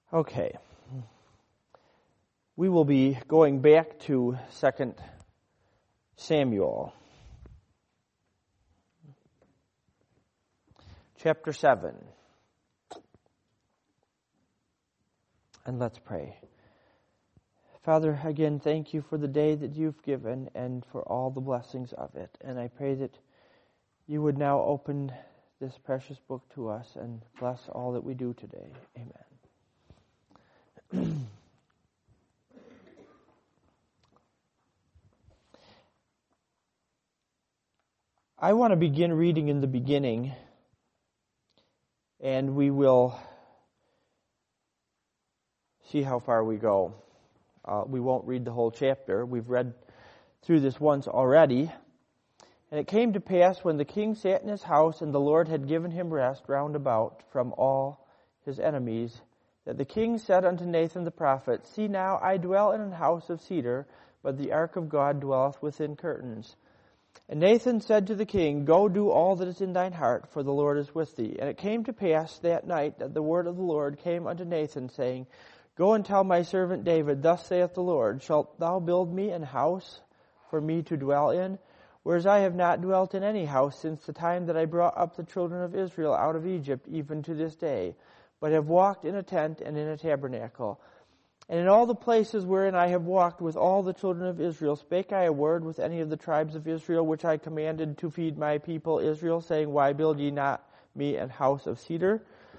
Okay. We will be going back to 2 Samuel. Chapter 7. And let's pray. Father, again, thank you for the day that you've given and for all the blessings of it. And I pray that you would now open this precious book to us and bless all that we do today. Amen. I want to begin reading in the beginning, and we will see how far we go. We won't read the whole chapter. We've read through this once already. And it came to pass when the king sat in his house, and the Lord had given him rest round about from all his enemies, that the king said unto Nathan the prophet, See now, I dwell in an house of cedar, but the ark of God dwelleth within curtains. And Nathan said to the king, Go do all that is in thine heart, for the Lord is with thee. And it came to pass that night that the word of the Lord came unto Nathan, saying, Go and tell my servant David, Thus saith the Lord, Shalt thou build me an house for me to dwell in? Whereas I have not dwelt in any house since the time that I brought up the children of Israel out of Egypt, even to this day, but have walked in a tent and in a tabernacle. And in all the places wherein I have walked with all the children of Israel, spake I a word with any of the tribes of Israel, which I commanded to feed my people Israel, saying, Why build ye not me an house of cedar?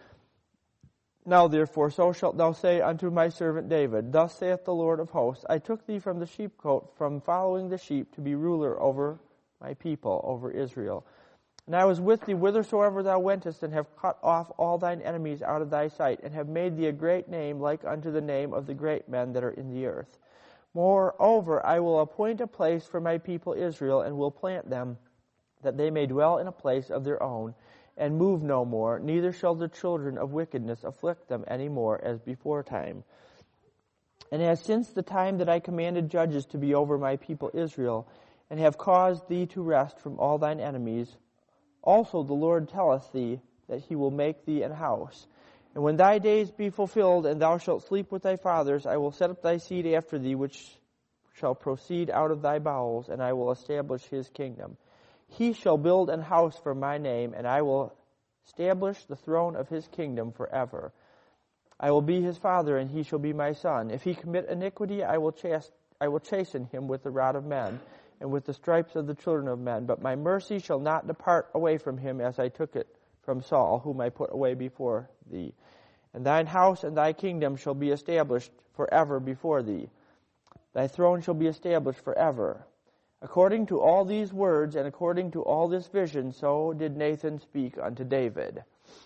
Now therefore, so shalt thou say unto my servant David, Thus saith the Lord of hosts, I took thee from the sheepcote, from following the sheep, to be ruler over my people, over Israel. And I was with thee whithersoever thou wentest, and have cut off all thine enemies out of thy sight, and have made thee a great name, like unto the name of the great men that are in the earth. Moreover, I will appoint a place for my people Israel, and will plant them, that they may dwell in a place of their own, and move no more, neither shall the children of wickedness afflict them any more as before time. And as since the time that I commanded judges to be over my people Israel, and have caused thee to rest from all thine enemies, also the Lord telleth thee that he will make thee an house. And when thy days be fulfilled, and thou shalt sleep with thy fathers, I will set up thy seed after thee, which shall proceed out of thy bowels, and I will establish his kingdom. He shall build an house for my name, and I will establish the throne of his kingdom forever. I will be his father, and he shall be my son. If he commit iniquity, I will chasten him with the rod of men, and with the stripes of the children of men. But my mercy shall not depart away from him, as I took it from Saul, whom I put away before thee. And thine house and thy kingdom shall be established forever before thee. Thy throne shall be established forever. According to all these words, and according to all this vision, so did Nathan speak unto David.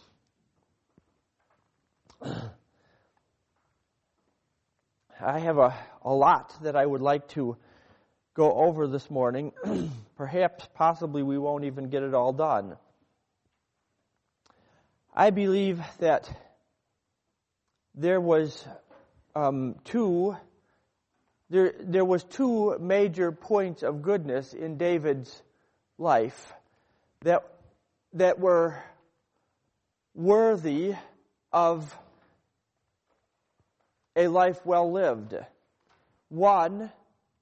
I have a lot that I would like to go over this morning. Possibly we won't even get it all done. I believe that there was two major points of goodness in David's life that were worthy of a life well lived. One,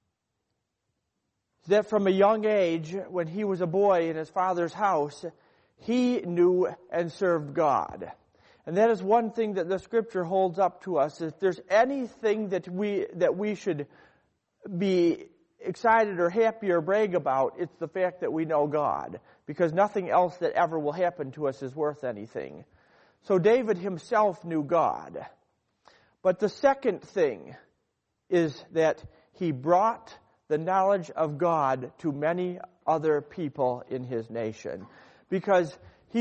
that from a young age, when he was a boy in his father's house, he knew and served God. And that is one thing that the Scripture holds up to us. If there's anything that we should be excited or happy or brag about, it's the fact that we know God. Because nothing else that ever will happen to us is worth anything. So David himself knew God. But the second thing is that he brought the knowledge of God to many other people in his nation. Because he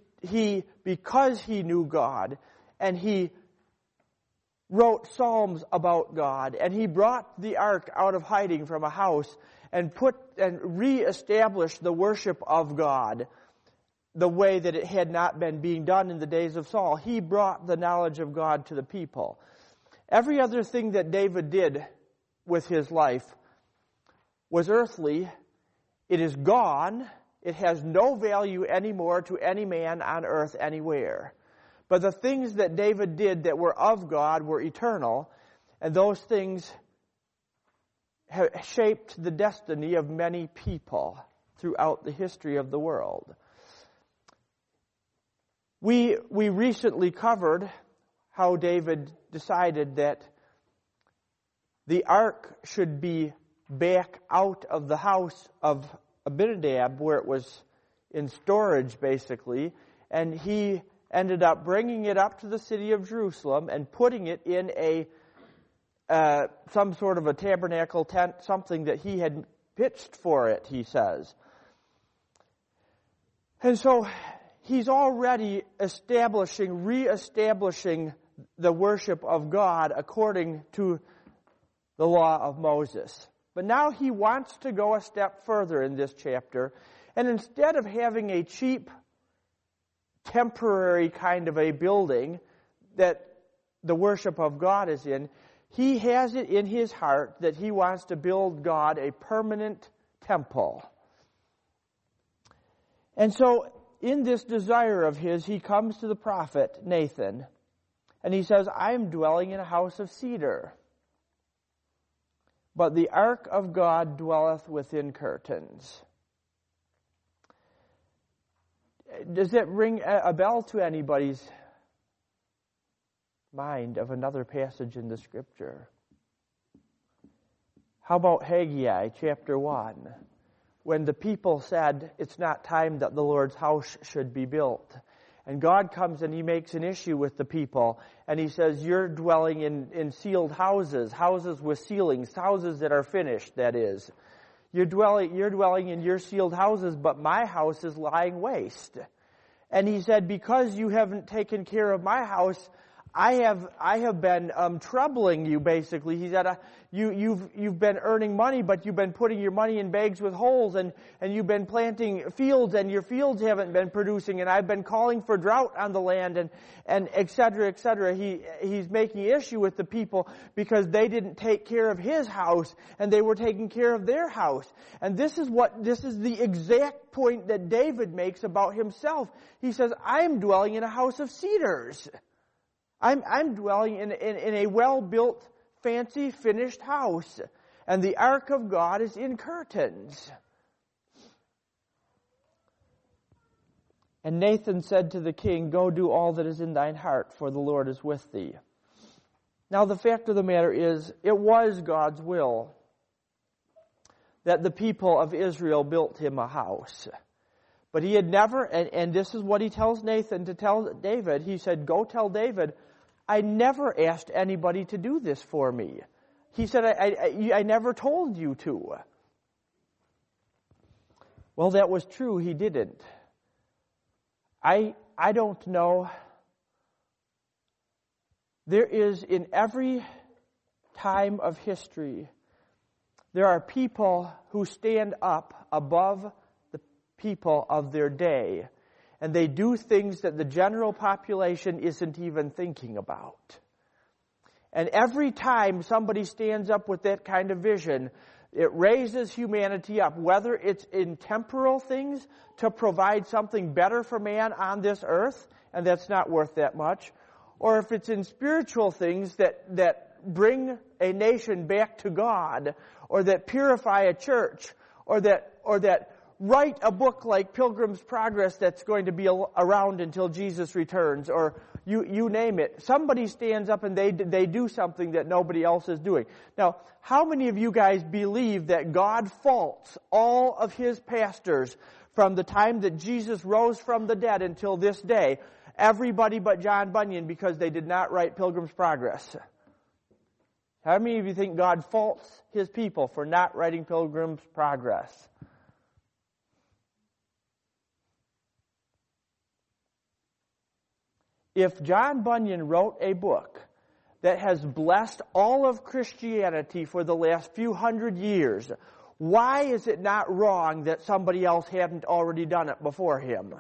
knew God, and he wrote psalms about God, and he brought the ark out of hiding from a house and reestablished the worship of God the way that it had not been being done in the days of Saul. He brought the knowledge of God to the people. Every other thing that David did with his life was earthly. It is gone. It has no value anymore to any man on earth anywhere. But the things that David did that were of God were eternal, and those things have shaped the destiny of many people throughout the history of the world. We recently covered how David decided that the ark should be back out of the house of Abinadab, where it was in storage, basically, and he ended up bringing it up to the city of Jerusalem and putting it in some sort of a tabernacle tent, something that he had pitched for it, he says. And so he's already reestablishing the worship of God according to the law of Moses. But now he wants to go a step further in this chapter, and instead of having a cheap, temporary kind of a building that the worship of God is in, he has it in his heart that he wants to build God a permanent temple. And so, in this desire of his, he comes to the prophet Nathan, and he says, I am dwelling in a house of cedar, but the ark of God dwelleth within curtains. Does that ring a bell to anybody's mind of another passage in the Scripture? How about Haggai chapter 1? When the people said it's not time that the Lord's house should be built. And God comes and he makes an issue with the people. And he says, you're dwelling in sealed houses, houses with ceilings, houses that are finished, that is. You're dwelling in your sealed houses, but my house is lying waste. And he said, because you haven't taken care of my house, I have been troubling you, basically. He said, you've been earning money, but you've been putting your money in bags with holes, and you've been planting fields, and your fields haven't been producing, and I've been calling for drought on the land, and et cetera, et cetera. He's making issue with the people because they didn't take care of his house, and they were taking care of their house. And this is the exact point that David makes about himself. He says, I'm dwelling in a house of cedars. I'm dwelling in a well-built, fancy, finished house. And the ark of God is in curtains. And Nathan said to the king, go do all that is in thine heart, for the Lord is with thee. Now the fact of the matter is, it was God's will that the people of Israel built him a house. But he had never, and this is what he tells Nathan to tell David. He said, go tell David, I never asked anybody to do this for me. He said, I never told you to. Well, that was true. He didn't. I don't know. There is, in every time of history, there are people who stand up above the people of their day, and they do things that the general population isn't even thinking about. And every time somebody stands up with that kind of vision, it raises humanity up, whether it's in temporal things to provide something better for man on this earth, and that's not worth that much, or if it's in spiritual things that bring a nation back to God, or that purify a church, or that write a book like Pilgrim's Progress that's going to be around until Jesus returns, or you name it. Somebody stands up and they do something that nobody else is doing. Now, how many of you guys believe that God faults all of his pastors from the time that Jesus rose from the dead until this day? Everybody but John Bunyan, because they did not write Pilgrim's Progress. How many of you think God faults his people for not writing Pilgrim's Progress? If John Bunyan wrote a book that has blessed all of Christianity for the last few hundred years, why is it not wrong that somebody else hadn't already done it before him?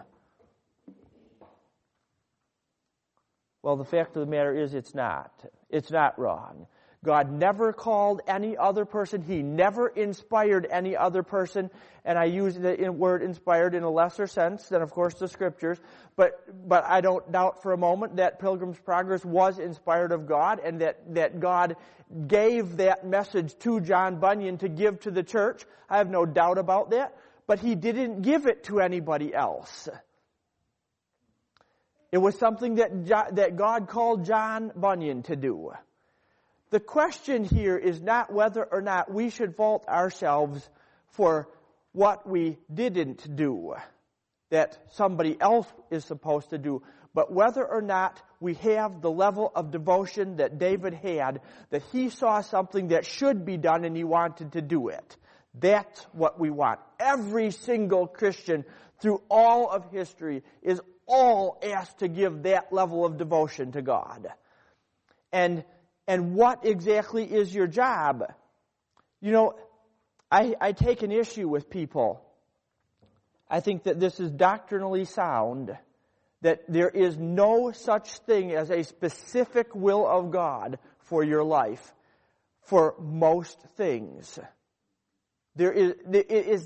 Well, the fact of the matter is it's not. It's not wrong. God never called any other person. He never inspired any other person. And I use the word inspired in a lesser sense than, of course, the Scriptures. But I don't doubt for a moment that Pilgrim's Progress was inspired of God, and that God gave that message to John Bunyan to give to the church. I have no doubt about that. But he didn't give it to anybody else. It was something that God called John Bunyan to do. The question here is not whether or not we should fault ourselves for what we didn't do, that somebody else is supposed to do, but whether or not we have the level of devotion that David had, that he saw something that should be done and he wanted to do it. That's what we want. Every single Christian through all of history is all asked to give that level of devotion to God. And what exactly is your job? You know, I take an issue with people. I think that this is doctrinally sound, that there is no such thing as a specific will of God for your life, for most things. It is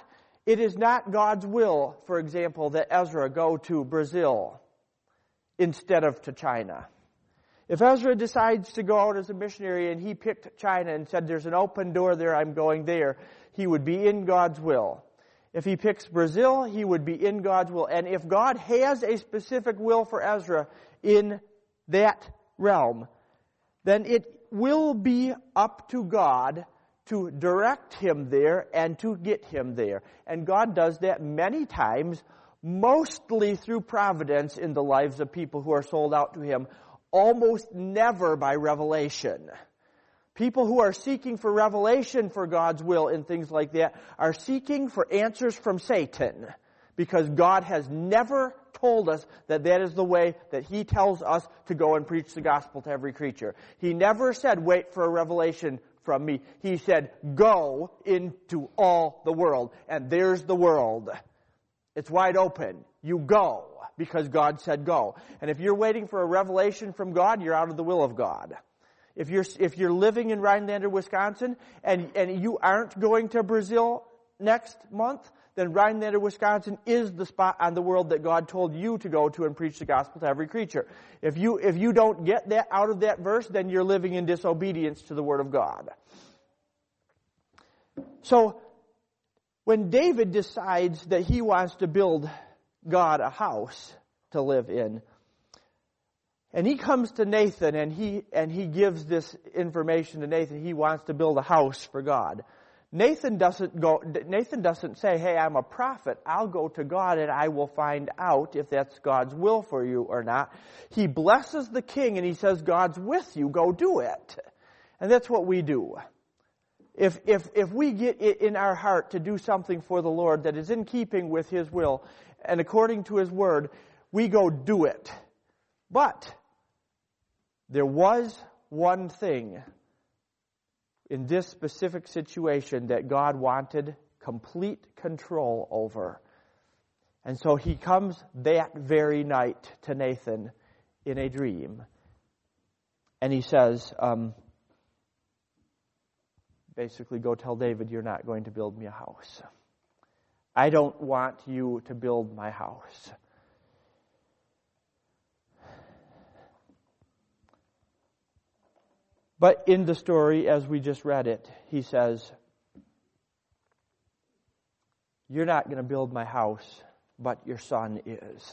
not God's will, for example, that Ezra go to Brazil instead of to China. If Ezra decides to go out as a missionary and he picked China and said, there's an open door there, I'm going there, he would be in God's will. If he picks Brazil, he would be in God's will. And if God has a specific will for Ezra in that realm, then it will be up to God to direct him there and to get him there. And God does that many times, mostly through providence in the lives of people who are sold out to him, almost never by revelation. People who are seeking for revelation for God's will and things like that are seeking for answers from Satan, because God has never told us that that is the way that he tells us to go and preach the gospel to every creature. He never said, wait for a revelation from me. He said, go into all the world. And there's the world. It's wide open. You go, because God said go. And if you're waiting for a revelation from God, you're out of the will of God. If you're living in Rhinelander, Wisconsin, and you aren't going to Brazil next month, then Rhinelander, Wisconsin is the spot on the world that God told you to go to and preach the gospel to every creature. If you don't get that out of that verse, then you're living in disobedience to the Word of God. So, when David decides that he wants to build God a house to live in, and he comes to Nathan and he gives this information to Nathan, he wants to build a house for God. Nathan doesn't say, hey, I'm a prophet. I'll go to God and I will find out if that's God's will for you or not. He blesses the king and he says, God's with you. Go do it. And that's what we do. If we get it in our heart to do something for the Lord that is in keeping with his will and according to his word, we go do it. But there was one thing in this specific situation that God wanted complete control over. And so he comes that very night to Nathan in a dream. And he says, basically, go tell David you're not going to build me a house. I don't want you to build my house. But in the story, as we just read it, he says, you're not going to build my house, but your son is.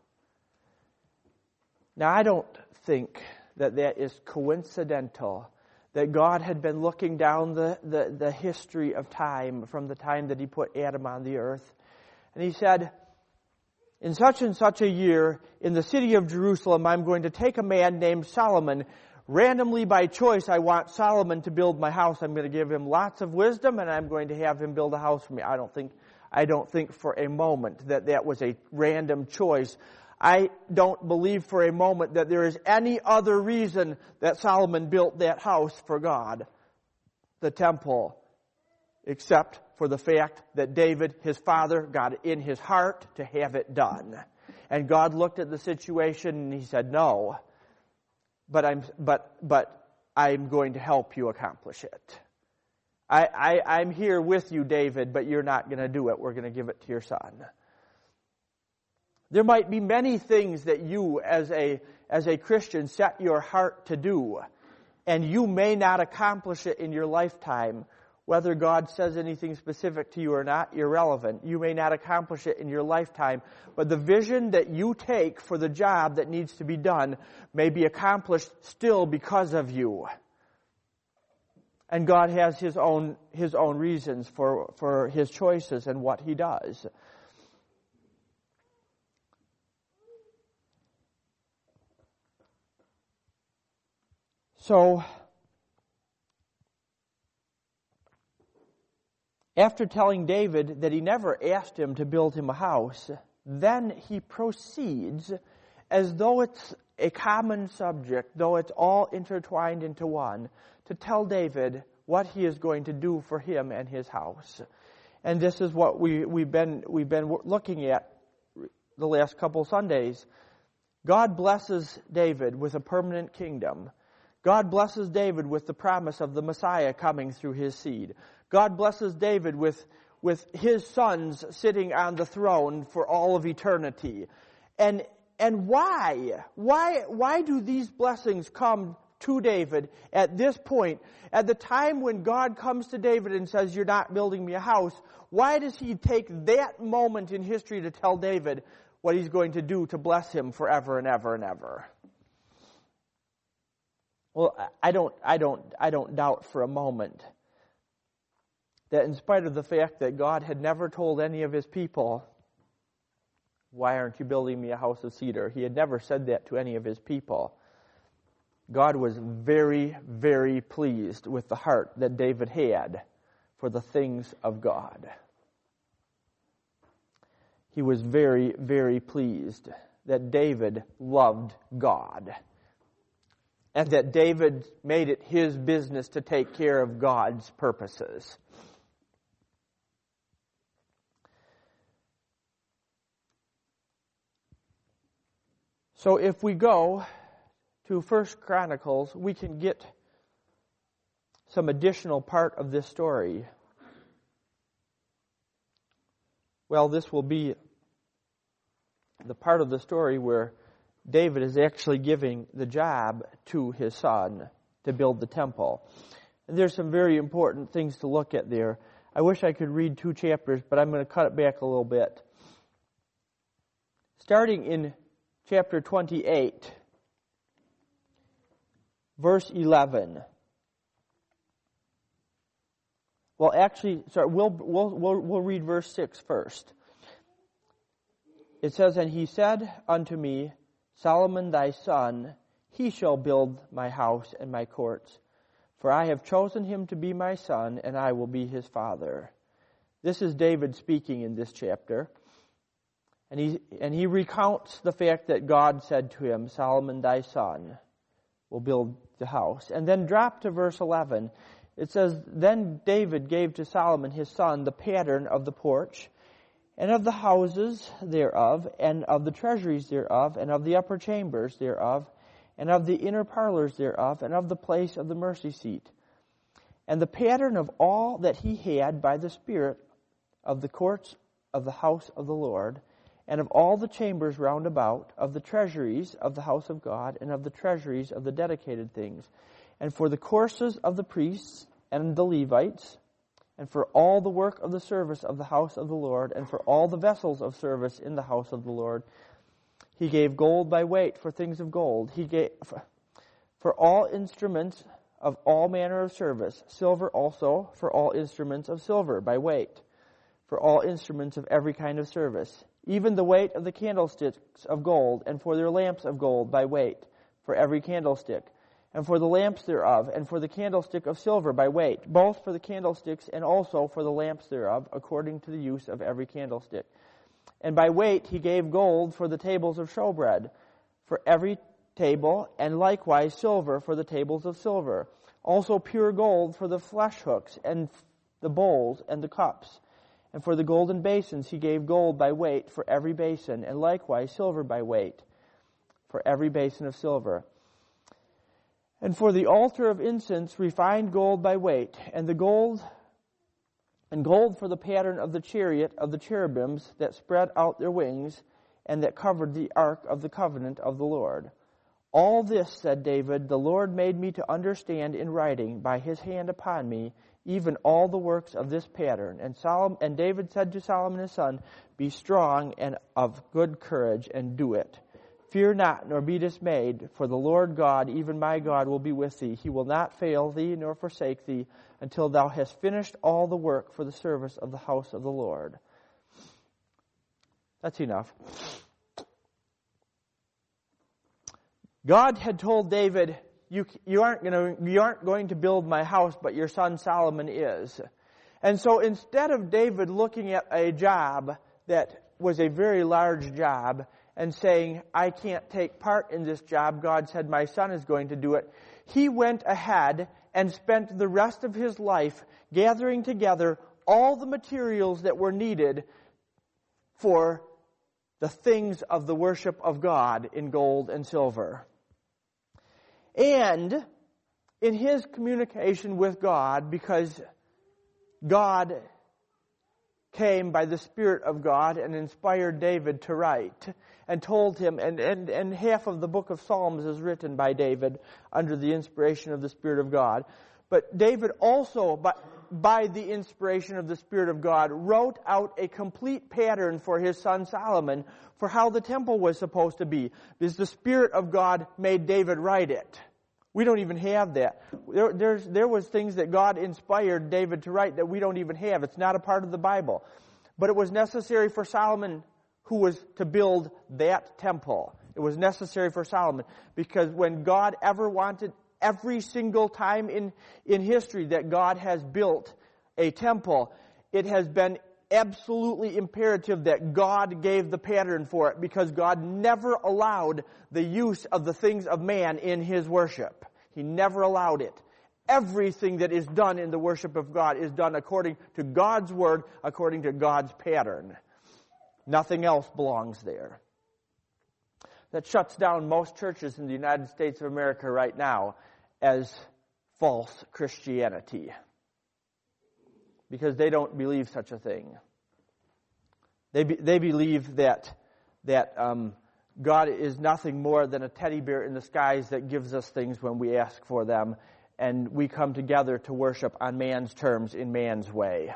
Now, I don't think that is coincidental, that God had been looking down the history of time from the time that he put Adam on the earth. And he said, in such and such a year, in the city of Jerusalem, I'm going to take a man named Solomon. Randomly by choice, I want Solomon to build my house. I'm going to give him lots of wisdom, and I'm going to have him build a house for me. I don't think for a moment that was a random choice. I don't believe for a moment that there is any other reason that Solomon built that house for God, the temple, except for the fact that David, his father, got it in his heart to have it done. And God looked at the situation and he said, no. But I'm going to help you accomplish it. I'm here with you, David, but you're not going to do it. We're going to give it to your son. There might be many things that you, as a Christian, set your heart to do, and you may not accomplish it in your lifetime. Whether God says anything specific to you or not, irrelevant. You may not accomplish it in your lifetime, but the vision that you take for the job that needs to be done may be accomplished still because of you. And God has His own reasons for His choices and what He does. So, after telling David that he never asked him to build him a house, then he proceeds as though it's a common subject, though it's all intertwined into one, to tell David what he is going to do for him and his house. And this is what we've been looking at the last couple Sundays. God blesses David with a permanent kingdom. God blesses David with the promise of the Messiah coming through his seed. God blesses David with his sons sitting on the throne for all of eternity. And why? Why do these blessings come to David at this point? At the time when God comes to David and says, "You're not building me a house," why does He take that moment in history to tell David what He's going to do to bless him forever and ever and ever? Well, I don't doubt for a moment that in spite of the fact that God had never told any of His people, "Why aren't you building me a house of cedar?" He had never said that to any of His people. God was very, very pleased with the heart that David had for the things of God. He was very, very pleased that David loved God, and that David made it his business to take care of God's purposes. So if we go to 1 Chronicles, we can get some additional part of this story. Well, this will be the part of the story where David is actually giving the job to his son to build the temple. And there's some very important things to look at there. I wish I could read 2 chapters, but I'm going to cut it back a little bit. Starting in chapter 28, verse 11. Well, actually, sorry, we'll read verse 6 first. It says, "And he said unto me, Solomon thy son, he shall build my house and my courts. For I have chosen him to be my son, and I will be his father." This is David speaking in this chapter. And he recounts the fact that God said to him, "Solomon thy son will build the house." And then drop to verse 11. It says, "Then David gave to Solomon his son the pattern of the porch, and of the houses thereof, and of the treasuries thereof, and of the upper chambers thereof, and of the inner parlors thereof, and of the place of the mercy seat, and the pattern of all that he had by the Spirit of the courts of the house of the Lord, and of all the chambers round about, of the treasuries of the house of God, and of the treasuries of the dedicated things, and for the courses of the priests and the Levites, and for all the work of the service of the house of the Lord, and for all the vessels of service in the house of the Lord. He gave gold by weight for things of gold. He gave for all instruments of all manner of service, silver also for all instruments of silver by weight, for all instruments of every kind of service, even the weight of the candlesticks of gold, and for their lamps of gold by weight, for every candlestick, and for the lamps thereof, and for the candlestick of silver by weight, both for the candlesticks and also for the lamps thereof, according to the use of every candlestick. And by weight he gave gold for the tables of showbread, for every table, and likewise silver for the tables of silver. Also pure gold for the flesh hooks, and the bowls, and the cups. And for the golden basins he gave gold by weight for every basin, and likewise silver by weight for every basin of silver. And for the altar of incense, refined gold by weight, and gold for the pattern of the chariot of the cherubims that spread out their wings, and that covered the ark of the covenant of the Lord. All this, said David, the Lord made me to understand in writing by his hand upon me, even all the works of this pattern. And David said to Solomon his son, be strong and of good courage, and do it. Fear not, nor be dismayed, for the Lord God, even my God, will be with thee. He will not fail thee, nor forsake thee, until thou hast finished all the work for the service of the house of the Lord. That's enough. God had told David, you aren't going to build my house, but your son Solomon is. And so instead of David looking at a job that was a very large job and saying, I can't take part in this job, God said my son is going to do it, he went ahead and spent the rest of his life gathering together all the materials that were needed for the things of the worship of God in gold and silver. And in his communication with God, because God came by the Spirit of God and inspired David to write and told him, and half of the book of Psalms is written by David under the inspiration of the Spirit of God. But David also, by the inspiration of the Spirit of God, wrote out a complete pattern for his son Solomon for how the temple was supposed to be. Because the Spirit of God made David write it. We don't even have that. There was things that God inspired David to write that we don't even have. It's not a part of the Bible. But it was necessary for Solomon, who was to build that temple. It was necessary for Solomon. Because when God ever wanted, every single time in history that God has built a temple, it has been absolutely imperative that God gave the pattern for it, because God never allowed the use of the things of man in his worship. He never allowed it. Everything that is done in the worship of God is done according to God's word, according to God's pattern. Nothing else belongs there. That shuts down most churches in the United States of America right now as false Christianity, because they don't believe such a thing. They believe that God is nothing more than a teddy bear in the skies that gives us things when we ask for them, and we come together to worship on man's terms in man's way.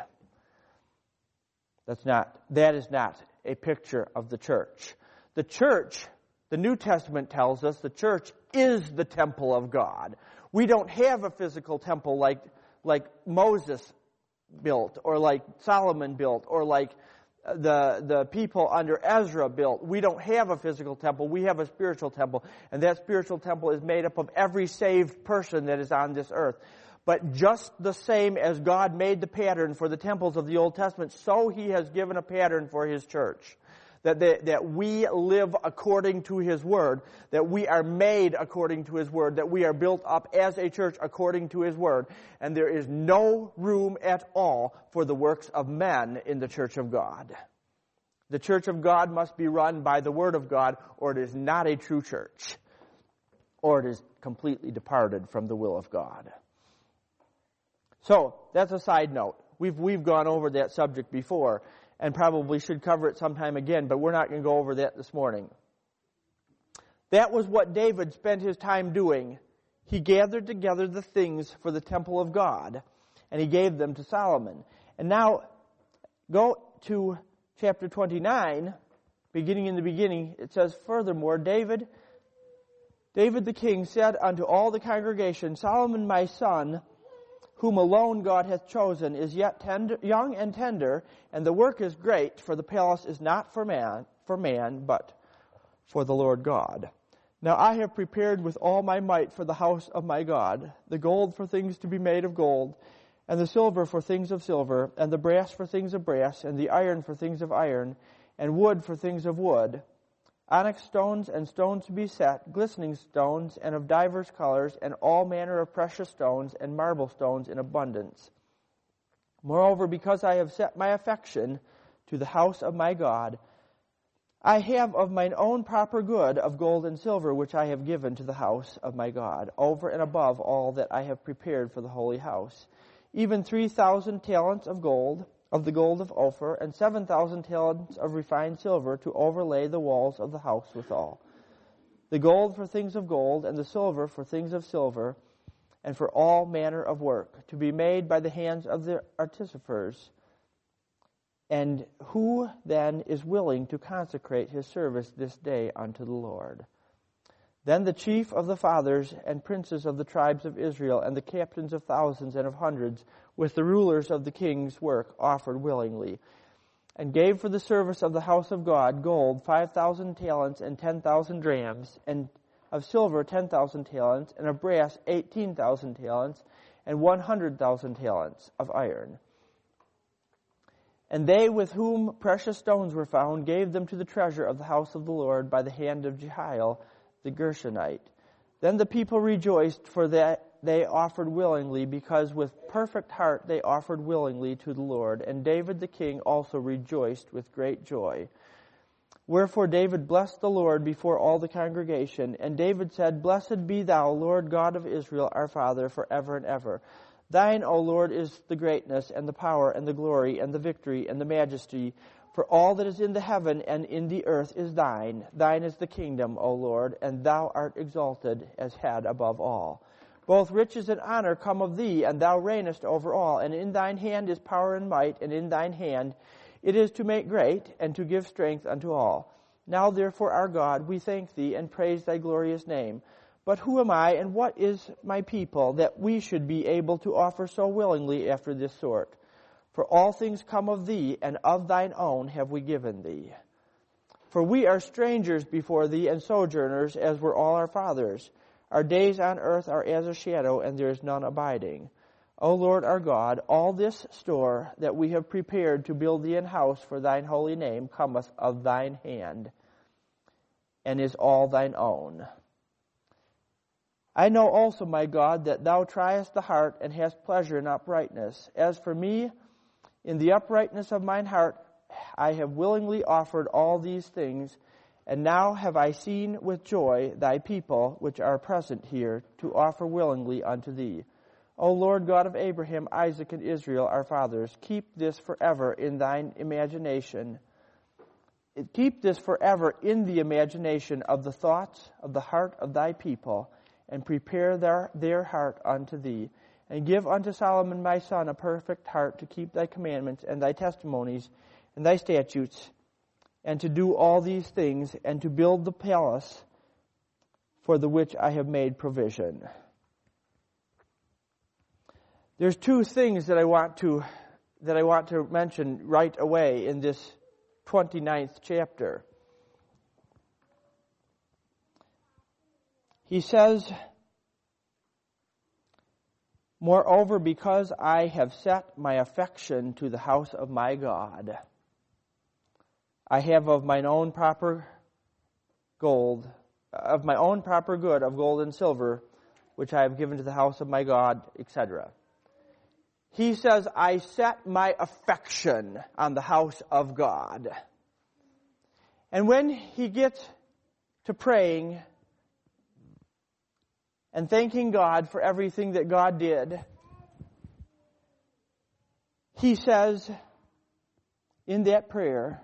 That is not a picture of the church. The church, the New Testament tells us, the church is the temple of God. We don't have a physical temple like Moses built, or like Solomon built, or like the people under Ezra built. We don't have a physical temple. We have a spiritual temple. And that spiritual temple is made up of every saved person that is on this earth. But just the same as God made the pattern for the temples of the Old Testament, so He has given a pattern for His church. That we live according to His Word, that we are made according to His Word, that we are built up as a church according to His Word, and there is no room at all for the works of men in the church of God. The church of God must be run by the Word of God, or it is not a true church, or it is completely departed from the will of God. So, that's a side note. We've gone over that subject before, and probably should cover it sometime again, but we're not going to go over that this morning. That was what David spent his time doing. He gathered together the things for the temple of God, and he gave them to Solomon. And now, go to chapter 29, beginning in the beginning. It says, furthermore, David the king said unto all the congregation, Solomon my son, whom alone God hath chosen, is yet young and tender, and the work is great, for the palace is not for man, but for the Lord God. Now I have prepared with all my might for the house of my God, the gold for things to be made of gold, and the silver for things of silver, and the brass for things of brass, and the iron for things of iron, and wood for things of wood, onyx stones and stones to be set, glistening stones, and of divers colors, and all manner of precious stones, and marble stones in abundance. Moreover, because I have set my affection to the house of my God, I have of mine own proper good of gold and silver, which I have given to the house of my God, over and above all that I have prepared for the holy house. Even 3,000 talents of gold, of the gold of Ophir, and 7,000 talents of refined silver, to overlay the walls of the house withal. The gold for things of gold, and the silver for things of silver, and for all manner of work, to be made by the hands of the artificers. And who then is willing to consecrate his service this day unto the Lord? Then the chief of the fathers and princes of the tribes of Israel, and the captains of thousands and of hundreds, with the rulers of the king's work, offered willingly, and gave for the service of the house of God gold 5,000 talents and 10,000 drams, and of silver 10,000 talents, and of brass 18,000 talents, and 100,000 talents of iron. And they with whom precious stones were found gave them to the treasure of the house of the Lord by the hand of Jehiel the Gershonite. Then the people rejoiced, for that they offered willingly, because with perfect heart they offered willingly to the Lord. And David the king also rejoiced with great joy. Wherefore David blessed the Lord before all the congregation. And David said, Blessed be thou, Lord God of Israel, our Father, forever and ever. Thine, O Lord, is the greatness, and the power, and the glory, and the victory, and the majesty. For all that is in the heaven and in the earth is thine. Thine is the kingdom, O Lord, and thou art exalted as head above all. Both riches and honor come of thee, and thou reignest over all. And in thine hand is power and might, and in thine hand it is to make great, and to give strength unto all. Now therefore, our God, we thank thee, and praise thy glorious name. But who am I, and what is my people, that we should be able to offer so willingly after this sort? For all things come of thee, and of thine own have we given thee. For we are strangers before thee, and sojourners, as were all our fathers. Our days on earth are as a shadow, and there is none abiding. O Lord our God, all this store that we have prepared to build thee an house for thine holy name cometh of thine hand, and is all thine own. I know also, my God, that thou triest the heart, and hast pleasure in uprightness. As for me, in the uprightness of mine heart, I have willingly offered all these things, and now have I seen with joy thy people, which are present here, to offer willingly unto thee. O Lord God of Abraham, Isaac, and Israel, our fathers, keep this forever in thine imagination. Keep this forever in the imagination of the thoughts of the heart of thy people, and prepare their heart unto thee. And give unto Solomon my son a perfect heart to keep thy commandments and thy testimonies and thy statutes, and to do all these things, and to build the palace for the which I have made provision. There's two things that I want to mention right away in this 29th chapter. He says, Moreover, because I have set my affection to the house of my God, I have of mine own proper good of gold and silver, which I have given to the house of my God, etc. He says, I set my affection on the house of God. And when he gets to praying and thanking God for everything that God did, he says in that prayer,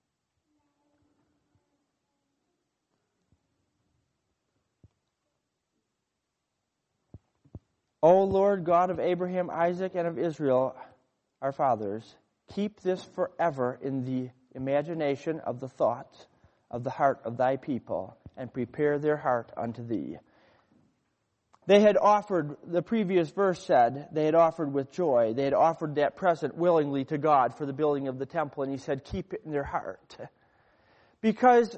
O Lord God of Abraham, Isaac, and of Israel, our fathers, keep this forever in the imagination of the thoughts of the heart of thy people, and prepare their heart unto thee. They had offered, the previous verse said, they had offered with joy. They had offered that present willingly to God for the building of the temple, and he said, keep it in their heart. Because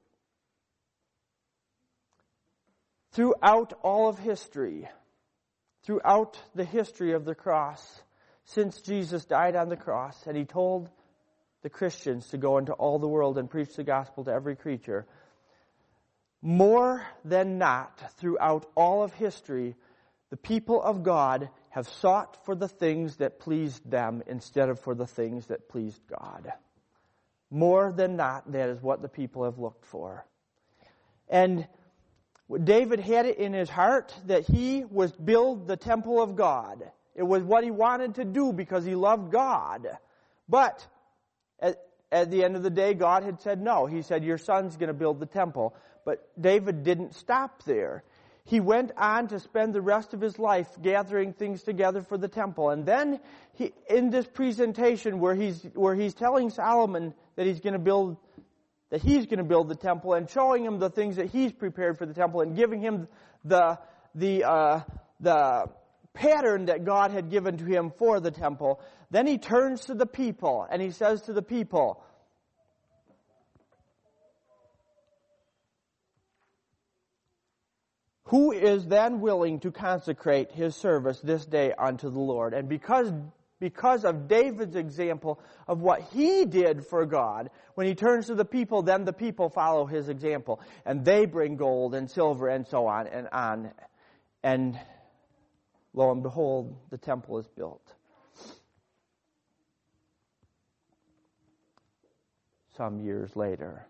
throughout all of history, throughout the history of the cross, since Jesus died on the cross, and he told the Christians to go into all the world and preach the gospel to every creature, more than not, throughout all of history, the people of God have sought for the things that pleased them instead of for the things that pleased God. More than not, that is what the people have looked for. And David had it in his heart that he was build the temple of God. It was what he wanted to do because he loved God. But at the end of the day, God had said no. He said, your son's going to build the temple. But David didn't stop there. He went on to spend the rest of his life gathering things together for the temple. And then in this presentation where he's telling Solomon that he's going to build the temple and showing him the things that he's prepared for the temple and giving him the pattern that God had given to him for the temple, then he turns to the people and he says to the people, who is then willing to consecrate his service this day unto the Lord? And because of David's example of what he did for God, when he turns to the people, then the people follow his example. And they bring gold and silver and so on and on. And lo and behold, the temple is built. Some years later.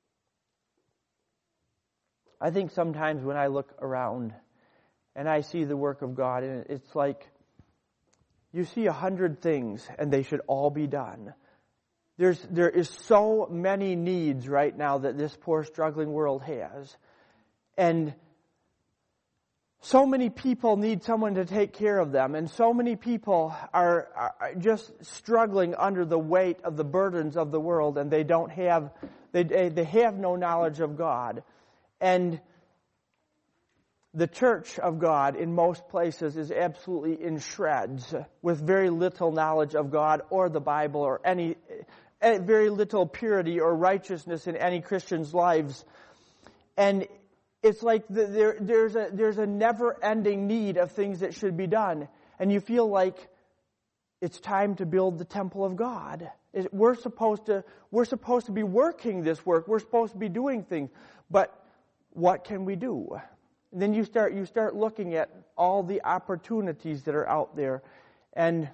I think sometimes when I look around and I see the work of God, and it's like you see 100 things and they should all be done. There is so many needs right now that this poor struggling world has. And so many people need someone to take care of them. And so many people are just struggling under the weight of the burdens of the world, and they have no knowledge of God. And the church of God in most places is absolutely in shreds with very little knowledge of God or the Bible or very little purity or righteousness in any Christian's lives. And it's like there's a never-ending need of things that should be done. And you feel like it's time to build the temple of God. We're supposed to be working this work. We're supposed to be doing things. But what can we do? And then you start looking at all the opportunities that are out there, and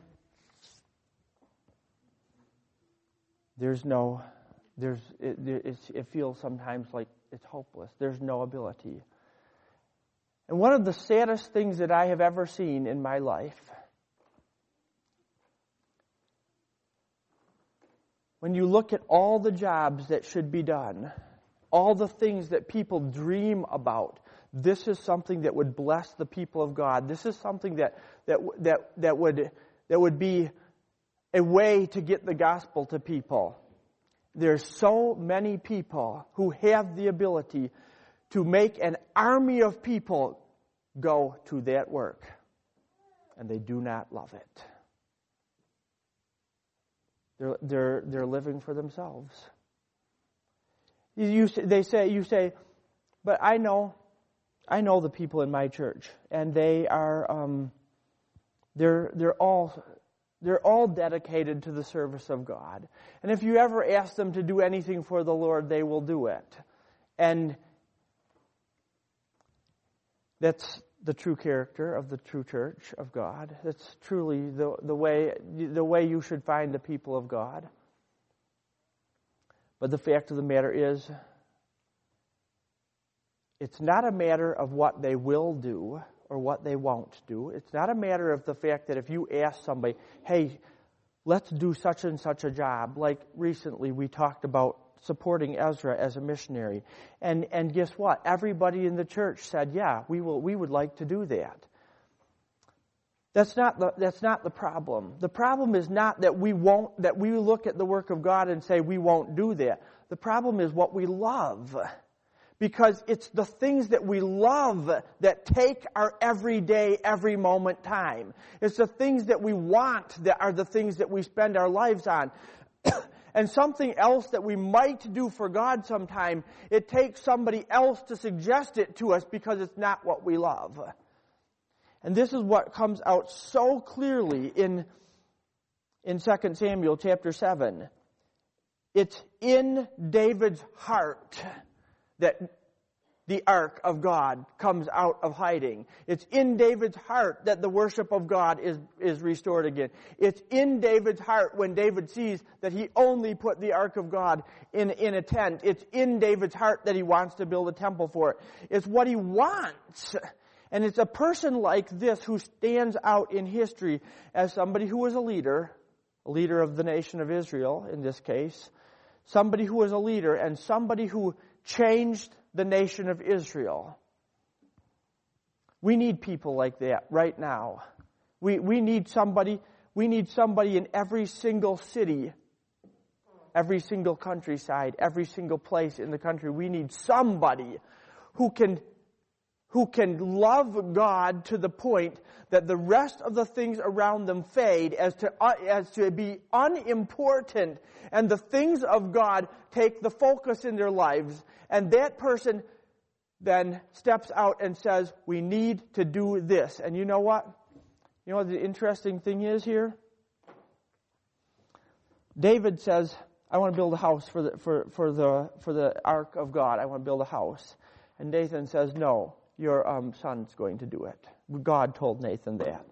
it feels sometimes like it's hopeless. There's no ability. And one of the saddest things that I have ever seen in my life, when you look at all the jobs that should be done, all the things that people dream about, this is something that would bless the people of God. This is something that would be a way to get the gospel to people. There's so many people who have the ability to make an army of people go to that work, and they do not love it. They're living for themselves. You say, but I know the people in my church, and they are they're all dedicated to the service of God. And if you ever ask them to do anything for the Lord, they will do it. And that's the true character of the true church of God. That's truly the way you should find the people of God. But the fact of the matter is, it's not a matter of what they will do or what they won't do. It's not a matter of the fact that if you ask somebody, hey, let's do such and such a job. Like recently we talked about supporting Ezra as a missionary. And guess what? Everybody in the church said, yeah, we would like to do that. That's not the problem. The problem is not that we look at the work of God and say we won't do that. The problem is what we love. Because it's the things that we love that take our everyday, every moment time. It's the things that we want that are the things that we spend our lives on. And something else that we might do for God sometime, it takes somebody else to suggest it to us because it's not what we love. And this is what comes out so clearly in 2 Samuel chapter 7. It's in David's heart that the ark of God comes out of hiding. It's in David's heart that the worship of God is restored again. It's in David's heart when David sees that he only put the ark of God in a tent. It's in David's heart that he wants to build a temple for it. It's what he wants. And it's a person like this who stands out in history as somebody who was a leader of the nation of Israel in this case, somebody who was a leader and somebody who changed the nation of Israel. We need people like that right now. We need somebody in every single city, every single countryside, every single place in the country. We need somebody who can love God to the point that the rest of the things around them fade as to be unimportant, and the things of God take the focus in their lives, and that person then steps out and says, we need to do this. And you know what? You know what the interesting thing is here? David says, I want to build a house for the ark of God. I want to build a house. And Nathan says, no, your son's going to do it. God told Nathan that.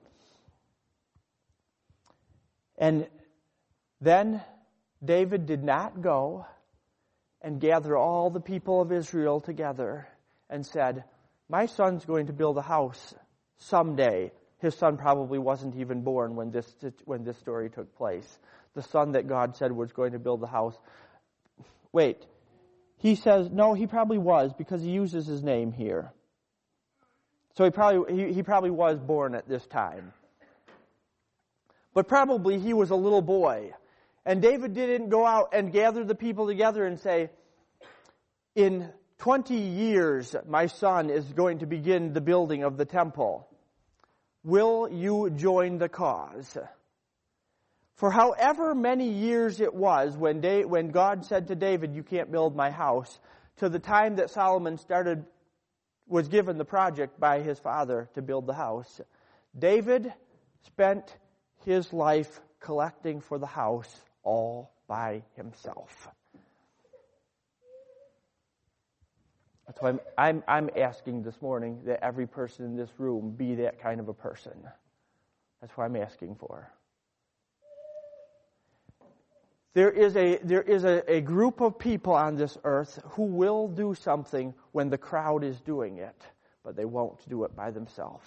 And then David did not go and gather all the people of Israel together and said, my son's going to build a house someday. His son probably wasn't even born when this story took place. The son that God said was going to build the house. Wait, he says, no, he probably was, because he uses his name here. So he probably was born at this time. But probably he was a little boy. And David didn't go out and gather the people together and say, in 20 years my son is going to begin the building of the temple. Will you join the cause? For however many years it was when God said to David, you can't build my house, to the time that Solomon was given the project by his father to build the house, David spent his life collecting for the house all by himself. That's why I'm asking this morning that every person in this room be that kind of a person. That's what I'm asking for. There is a group of people on this earth who will do something when the crowd is doing it, but they won't do it by themselves.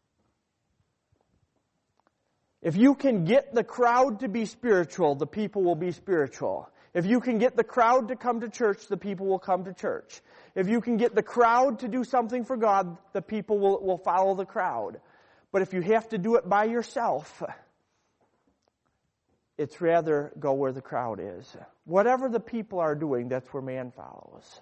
If you can get the crowd to be spiritual, the people will be spiritual. If you can get the crowd to come to church, the people will come to church. If you can get the crowd to do something for God, the people will follow the crowd. But if you have to do it by yourself, it's rather go where the crowd is. Whatever the people are doing, that's where man follows.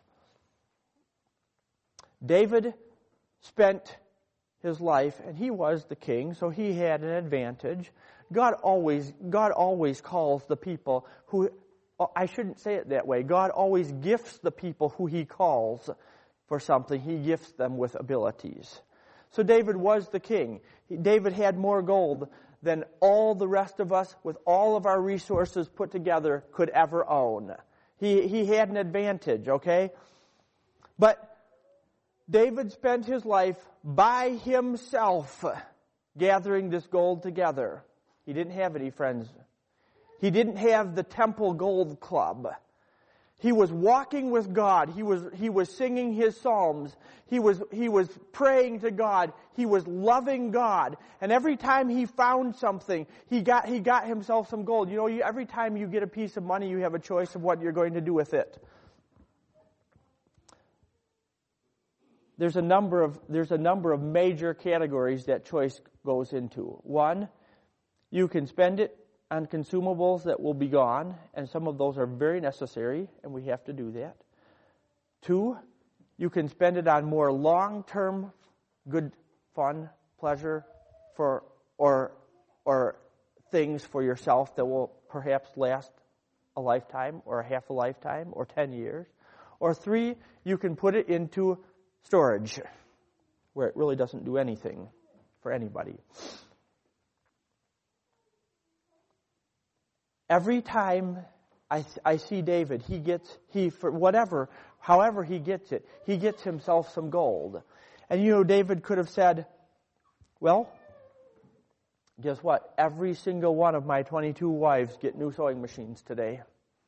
David spent his life, and he was the king, so he had an advantage. God always calls the people who, I shouldn't say it that way, God always gifts the people who he calls for something. He gifts them with abilities. So David was the king. David had more gold than all the rest of us, with all of our resources put together, could ever own. He had an advantage, okay? But David spent his life by himself gathering this gold together. He didn't have any friends. He didn't have the Temple Gold Club. He was walking with God. He was singing his psalms. He was praying to God. He was loving God. And every time he found something, he got himself some gold. You know, every time you get a piece of money, you have a choice of what you're going to do with it. There's a number of major categories that choice goes into. One, you can spend it on consumables that will be gone, and some of those are very necessary, and we have to do that. Two, you can spend it on more long-term, good, fun, pleasure, or things for yourself that will perhaps last a lifetime, or a half a lifetime, or 10 years. Or three, you can put it into storage, where it really doesn't do anything for anybody. Every time I see David. However he gets it, he gets himself some gold. And David could have said, well, guess what? Every single one of my 22 wives get new sewing machines today.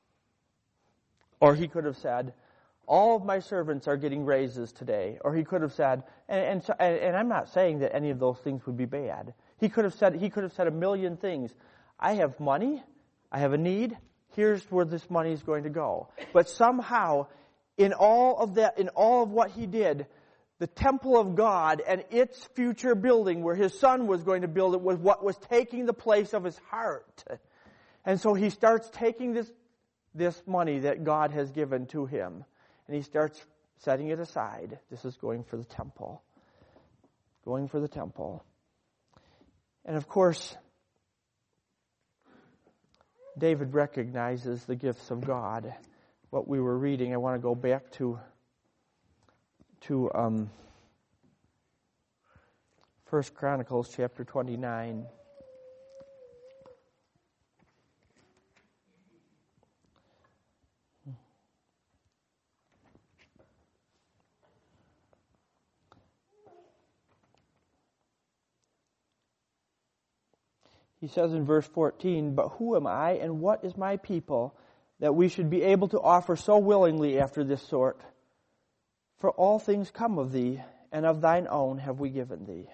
Or he could have said, all of my servants are getting raises today. Or he could have said, and I'm not saying that any of those things would be bad. He could have said a million things. I have money. I have a need. Here's where this money is going to go. But somehow, in all of that, in all of what he did, the temple of God and its future building, where his son was going to build it, was what was taking the place of his heart. And so he starts taking this money that God has given to him, and he starts setting it aside. This is going for the temple. Going for the temple. And of course, David recognizes the gifts of God. What we were reading, I want to go back to 1 Chronicles chapter 29. He says in verse 14, "But who am I and what is my people, that we should be able to offer so willingly after this sort? For all things come of thee, and of thine own have we given thee."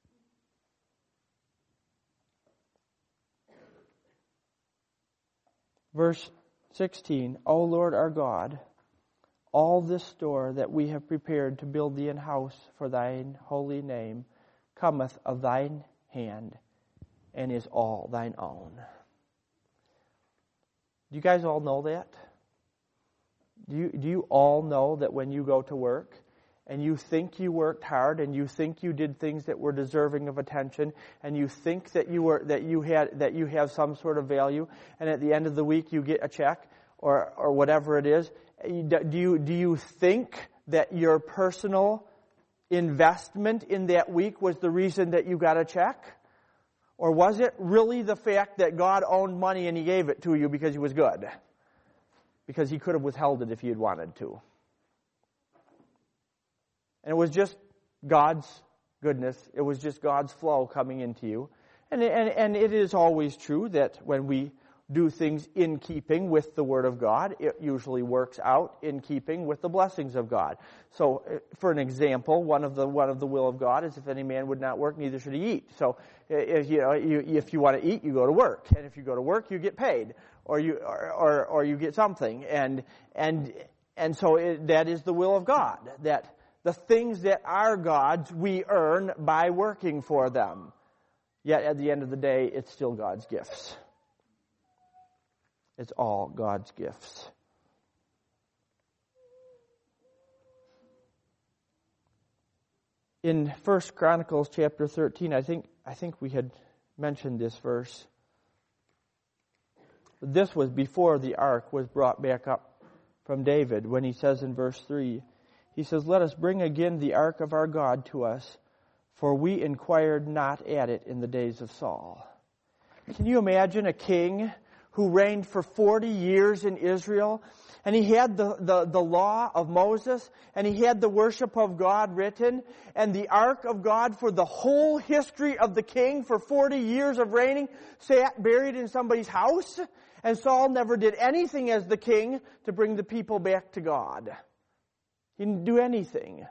Verse 16, "O Lord our God, all this store that we have prepared to build thee an house for thine holy name cometh of thine hand, and is all thine own." Do you guys all know that? Do you all know that when you go to work and you think you worked hard and you think you did things that were deserving of attention and you think that you have some sort of value, and at the end of the week you get a check or whatever it is, do you think that your personal investment in that week was the reason that you got a check? Or was it really the fact that God owned money and He gave it to you because He was good? Because He could have withheld it if He had wanted to. And it was just God's goodness. It was just God's flow coming into you. And it is always true that when we do things in keeping with the Word of God, it usually works out in keeping with the blessings of God. So, for an example, one of the will of God is if any man would not work, neither should he eat. So, if you want to eat, you go to work, and if you go to work, you get paid, or you get something, and so that is the will of God. That the things that are God's we earn by working for them. Yet at the end of the day, it's still God's gifts. It's all God's gifts. In 1 Chronicles chapter 13, I think we had mentioned this verse. This was before the ark was brought back up from David, when he says in verse 3, he says, "Let us bring again the ark of our God to us, for we inquired not at it in the days of Saul." Can you imagine a king who reigned for 40 years in Israel, and he had the law of Moses, and he had the worship of God written, and the ark of God for the whole history of the king for 40 years of reigning sat buried in somebody's house, and Saul never did anything as the king to bring the people back to God. He didn't do anything.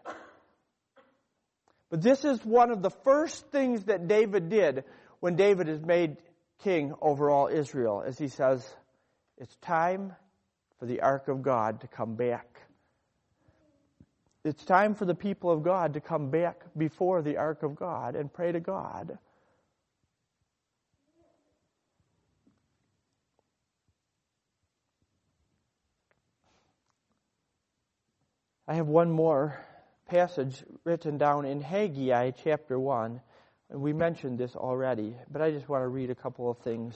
But this is one of the first things that David did when David is made king over all Israel, as he says, it's time for the ark of God to come back. It's time for the people of God to come back before the ark of God and pray to God. I have one more passage written down in Haggai chapter 1. And we mentioned this already, but I just want to read a couple of things.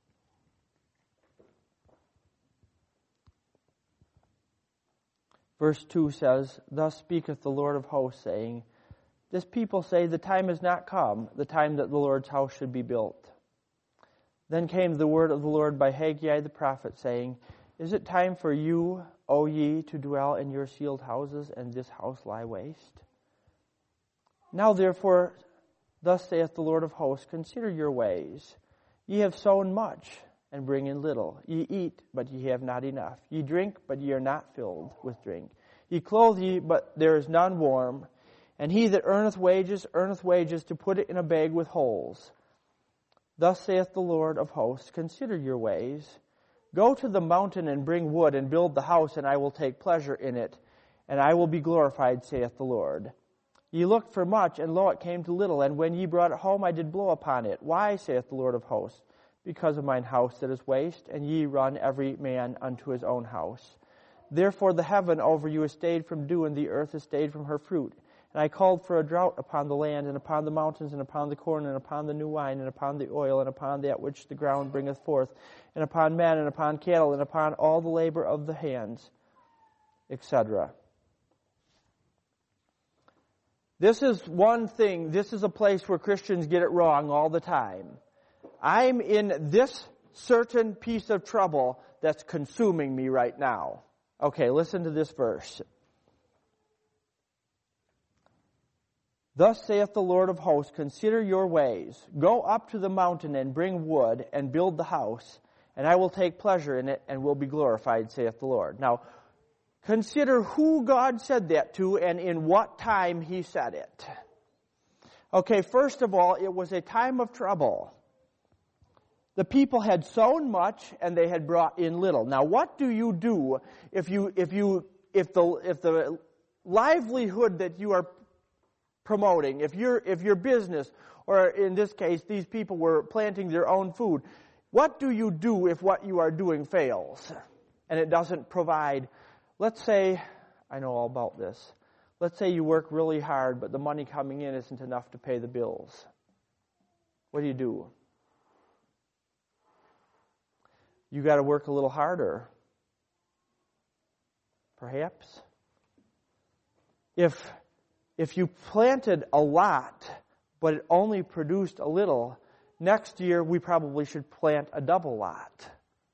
Verse 2 says, "Thus speaketh the Lord of hosts, saying, This people say, the time is not come, the time that the Lord's house should be built. Then came the word of the Lord by Haggai the prophet, saying, Is it time for you, O ye, to dwell in your sealed houses, and this house lie waste? Now therefore, thus saith the Lord of hosts, consider your ways. Ye have sown much, and bring in little. Ye eat, but ye have not enough. Ye drink, but ye are not filled with drink. Ye clothe ye, but there is none warm. And he that earneth wages to put it in a bag with holes. Thus saith the Lord of hosts, consider your ways. Go to the mountain and bring wood and build the house, and I will take pleasure in it, and I will be glorified, saith the Lord. Ye looked for much, and lo, it came to little, and when ye brought it home, I did blow upon it. Why, saith the Lord of hosts? Because of mine house that is waste, and ye run every man unto his own house. Therefore the heaven over you is stayed from dew, and the earth is stayed from her fruit. And I called for a drought upon the land, and upon the mountains, and upon the corn, and upon the new wine, and upon the oil, and upon that which the ground bringeth forth, and upon men, and upon cattle, and upon all the labor of the hands, etc. This is one thing, this is a place where Christians get it wrong all the time. I'm in this certain piece of trouble that's consuming me right now. Okay, listen to this verse. Thus saith the Lord of hosts, consider your ways. Go up to the mountain and bring wood and build the house, and I will take pleasure in it and will be glorified, saith the Lord. Now, consider who God said that to and in what time He said it. Okay, first of all, it was a time of trouble. The people had sown much and they had brought in little. Now, what do you do if the livelihood that you are promoting, if your business, or in this case, these people were planting their own food, what do you do if what you are doing fails and it doesn't provide? Let's say, I know all about this. Let's say you work really hard, but the money coming in isn't enough to pay the bills. What do? You got to work a little harder. Perhaps. If you planted a lot, but it only produced a little, next year we probably should plant a double lot.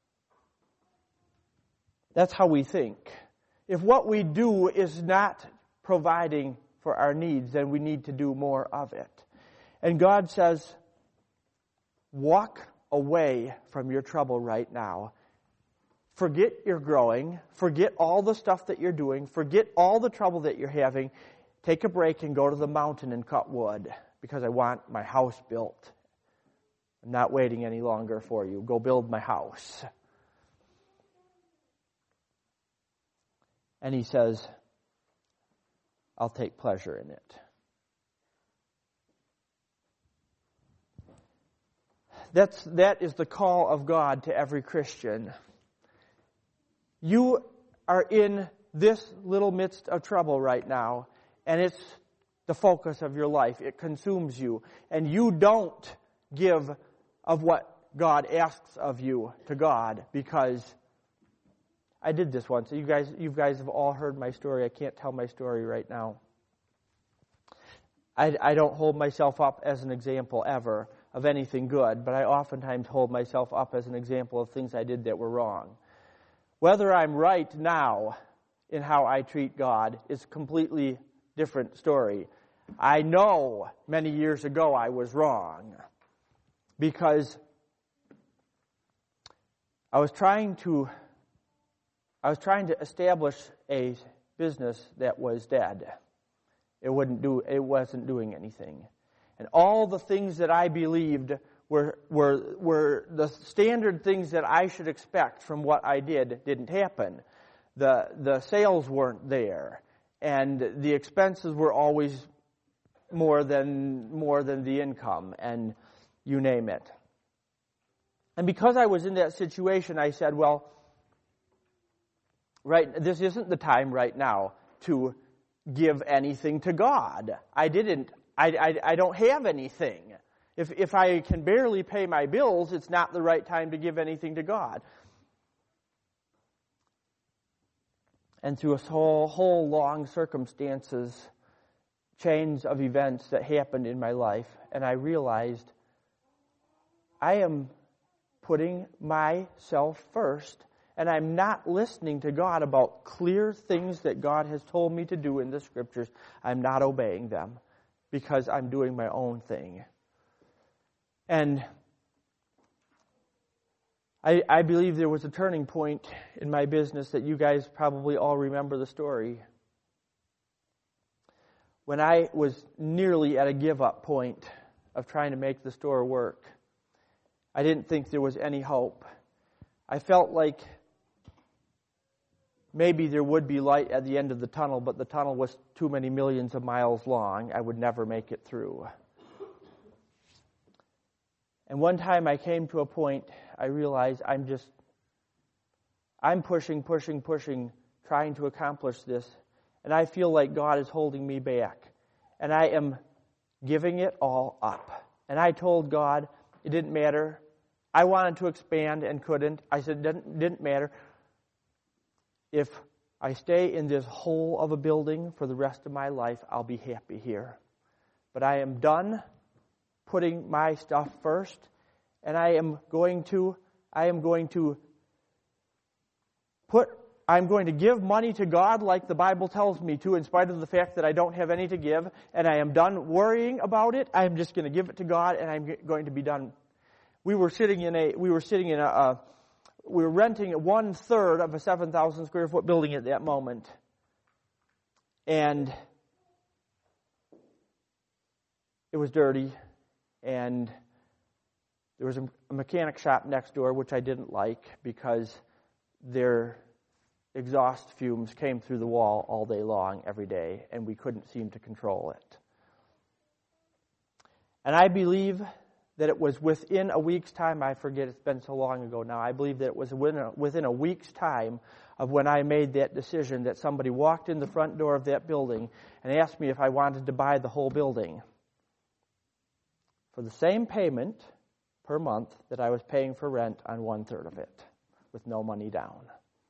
That's how we think. If what we do is not providing for our needs, then we need to do more of it. And God says, walk away from your trouble right now. Forget your growing. Forget all the stuff that you're doing. Forget all the trouble that you're having. Take a break and go to the mountain and cut wood because I want my house built. I'm not waiting any longer for you. Go build my house. And He says, I'll take pleasure in it. That is the call of God to every Christian. You are in this little midst of trouble right now, and it's the focus of your life. It consumes you, and you don't give of what God asks of you to God, because I did this once. You guys have all heard my story. I can't tell my story right now. I don't hold myself up as an example ever of anything good, but I oftentimes hold myself up as an example of things I did that were wrong. Whether I'm right now in how I treat God is a completely different story. I know many years ago I was wrong because I was trying to establish a business that was dead. It wasn't doing anything. And all the things that I believed were the standard things that I should expect from what I didn't happen. The sales weren't there, and the expenses were always more than the income, and you name it. And because I was in that situation, I said, well, right, this isn't the time right now to give anything to God. I don't have anything. If I can barely pay my bills, it's not the right time to give anything to God. And through a whole long circumstances, chains of events that happened in my life, and I realized I am putting myself first, and I'm not listening to God about clear things that God has told me to do in the Scriptures, I'm not obeying them because I'm doing my own thing. And I believe there was a turning point in my business that you guys probably all remember the story. When I was nearly at a give-up point of trying to make the store work, I didn't think there was any hope. I felt like maybe there would be light at the end of the tunnel, but the tunnel was too many millions of miles long. I would never make it through. And one time I came to a point, I realized I'm pushing, trying to accomplish this, and I feel like God is holding me back. And I am giving it all up. And I told God it didn't matter. I wanted to expand and couldn't. I said it didn't matter. If I stay in this hole of a building for the rest of my life, I'll be happy here. But I am done putting my stuff first, and I'm going to give money to God like the Bible tells me to, in spite of the fact that I don't have any to give, and I am done worrying about it. I'm just going to give it to God, and I'm going to be done. We were renting 1/3 of a 7,000 square foot building at that moment, and it was dirty, and there was a mechanic shop next door, which I didn't like because their exhaust fumes came through the wall all day long, every day, and we couldn't seem to control it. And I believe that it was within a week's time, I forget, it's been so long ago now, I believe that it was within a week's time of when I made that decision that somebody walked in the front door of that building and asked me if I wanted to buy the whole building for the same payment per month that I was paying for rent on 1/3 of it, with no money down.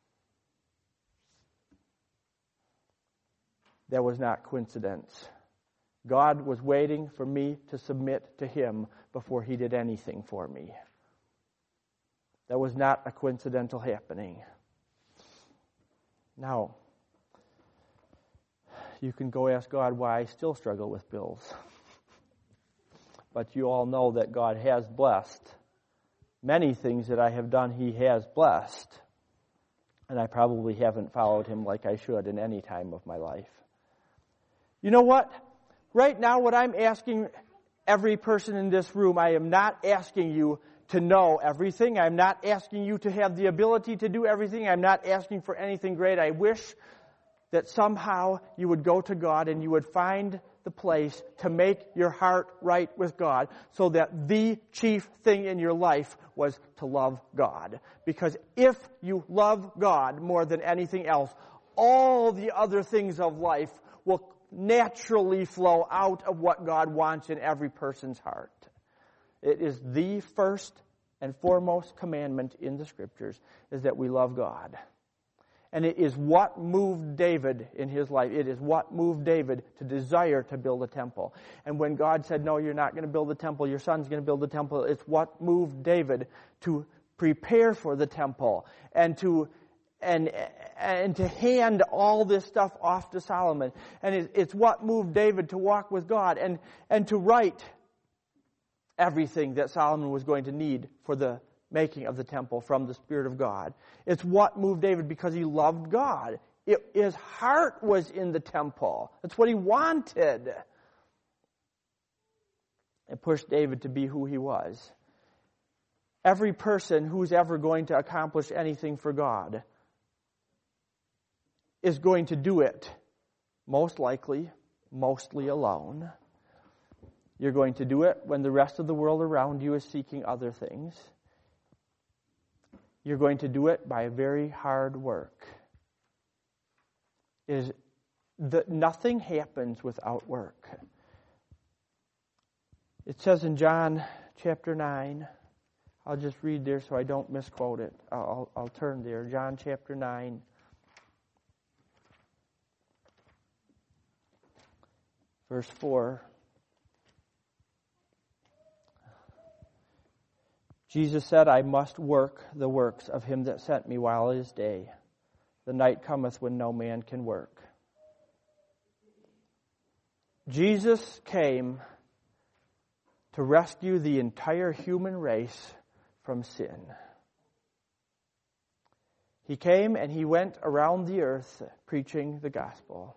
That was not coincidence. God was waiting for me to submit to Him before He did anything for me. That was not a coincidental happening. Now, you can go ask God why I still struggle with bills. But you all know that God has blessed. Many things that I have done, He has blessed. And I probably haven't followed Him like I should in any time of my life. You know what? Right now, what I'm asking every person in this room, I am not asking you to know everything. I'm not asking you to have the ability to do everything. I'm not asking for anything great. I wish that somehow you would go to God and you would find the place to make your heart right with God, so that the chief thing in your life was to love God. Because if you love God more than anything else, all the other things of life will naturally flow out of what God wants in every person's heart. It is the first and foremost commandment in the Scriptures, is that we love God. And it is what moved David in his life. It is what moved David to desire to build a temple. And when God said, no, you're not going to build the temple, your son's going to build the temple, it's what moved David to prepare for the temple and to hand all this stuff off to Solomon. And it's what moved David to walk with God and to write everything that Solomon was going to need for the making of the temple from the Spirit of God. It's what moved David because he loved God. His heart was in the temple. That's what he wanted. It pushed David to be who he was. Every person who's ever going to accomplish anything for God is going to do it, most likely, mostly alone. You're going to do it when the rest of the world around you is seeking other things. You're going to do it by very hard work. Nothing happens without work. It says in John chapter 9, I'll just read there so I don't misquote it. I'll turn there. John chapter 9. Verse 4. Jesus said, I must work the works of him that sent me while it is day. The night cometh when no man can work. Jesus came to rescue the entire human race from sin. He came and he went around the earth preaching the gospel.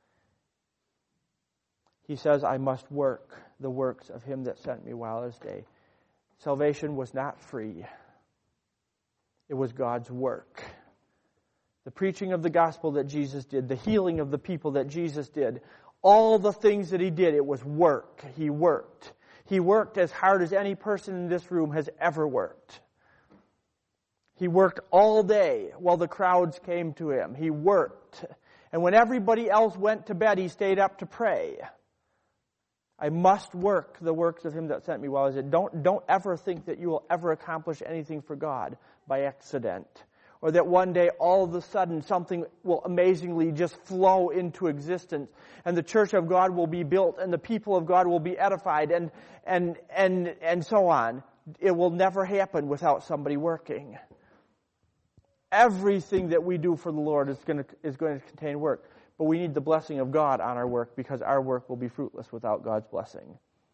He says, I must work the works of him that sent me while it is day. Salvation was not free. It was God's work. The preaching of the gospel that Jesus did, the healing of the people that Jesus did, all the things that he did, it was work. He worked. He worked as hard as any person in this room has ever worked. He worked all day while the crowds came to him. He worked. And when everybody else went to bed, he stayed up to pray. I must work the works of him that sent me while I was in. Don't ever think that you will ever accomplish anything for God by accident. Or that one day all of a sudden something will amazingly just flow into existence. And the church of God will be built and the people of God will be edified and so on. It will never happen without somebody working. Everything that we do for the Lord is going to contain work. But we need the blessing of God on our work because our work will be fruitless without God's blessing.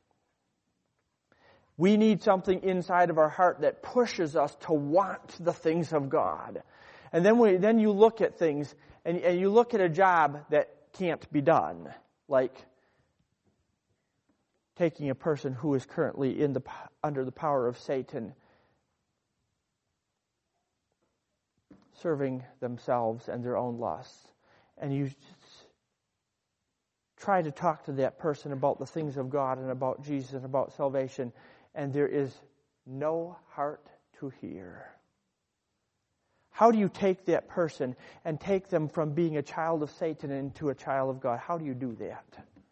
We need something inside of our heart that pushes us to want the things of God. And then you look at things and you look at a job that can't be done. Like taking a person who is currently under the power of Satan, serving themselves and their own lusts. And you try to talk to that person about the things of God and about Jesus and about salvation, and there is no heart to hear. How do you take that person and take them from being a child of Satan into a child of God? How do you do that?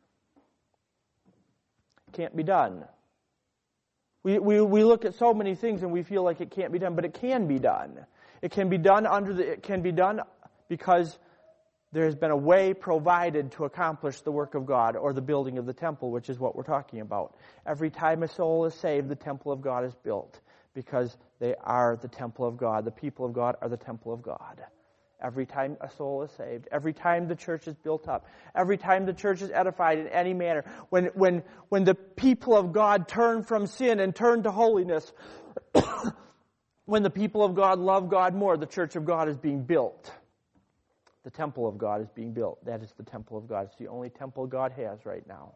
It can't be done. We look at so many things and we feel like it can't be done, but it can be done. It can be done because there has been a way provided to accomplish the work of God or the building of the temple, which is what we're talking about. Every time a soul is saved, the temple of God is built because they are the temple of God. The people of God are the temple of God. Every time a soul is saved, every time the church is built up, every time the church is edified in any manner, when the people of God turn from sin and turn to holiness, when the people of God love God more, the church of God is being built. The temple of God is being built. That is the temple of God. It's the only temple God has right now.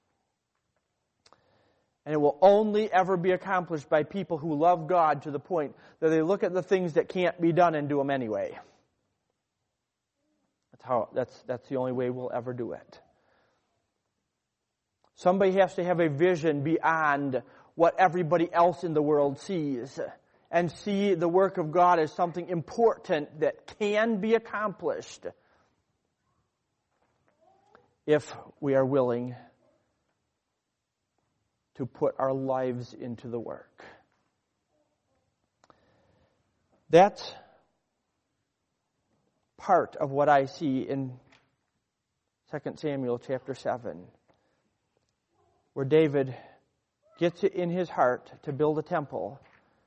And it will only ever be accomplished by people who love God to the point that they look at the things that can't be done and do them anyway. That's the only way we'll ever do it. Somebody has to have a vision beyond what everybody else in the world sees and see the work of God as something important that can be accomplished if we are willing to put our lives into the work. That's part of what I see in 2 Samuel chapter 7, where David gets it in his heart to build a temple.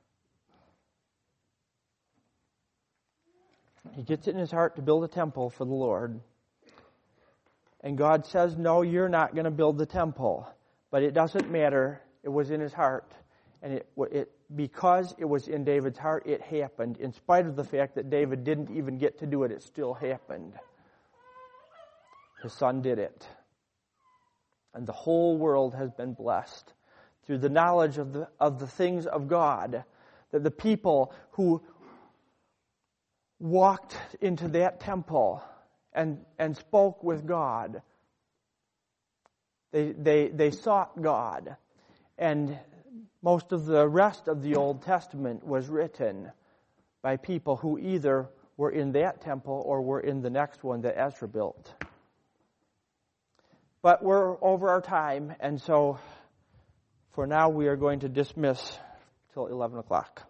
He gets it in his heart to build a temple for the Lord. And God says, no, you're not going to build the temple. But it doesn't matter. It was in his heart. And because it was in David's heart, it happened. In spite of the fact that David didn't even get to do it, it still happened. His son did it. And the whole world has been blessed through the knowledge of the things of God. That the people who walked into that temple and spoke with God, they sought God. And most of the rest of the Old Testament was written by people who either were in that temple or were in the next one that Ezra built. But we're over our time, and so for now we are going to dismiss till 11 o'clock.